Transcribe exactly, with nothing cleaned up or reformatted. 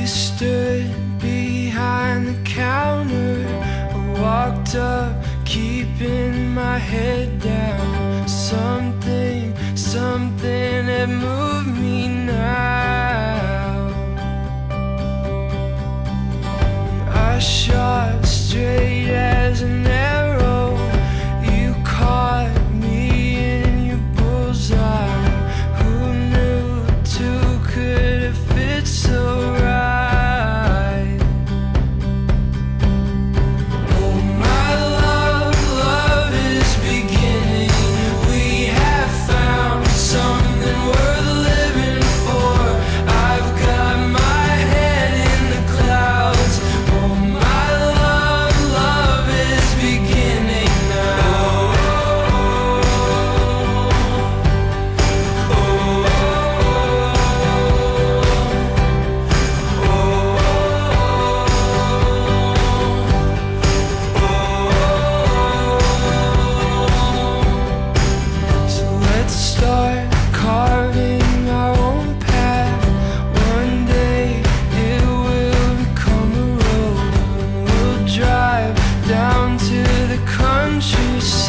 stood behind the counter. I walked up, keeping my head down. Something, something had moved me now. I shot straight as an arrow. You caught me in your bullseye. Who knew two could have fit so right? Oh my love, love is beginning. We have found something worth living for. I've got my head in the clouds. Oh my love, love is beginning now. So let's start carving our own path. One day it will become a road. We'll drive down to the countryside.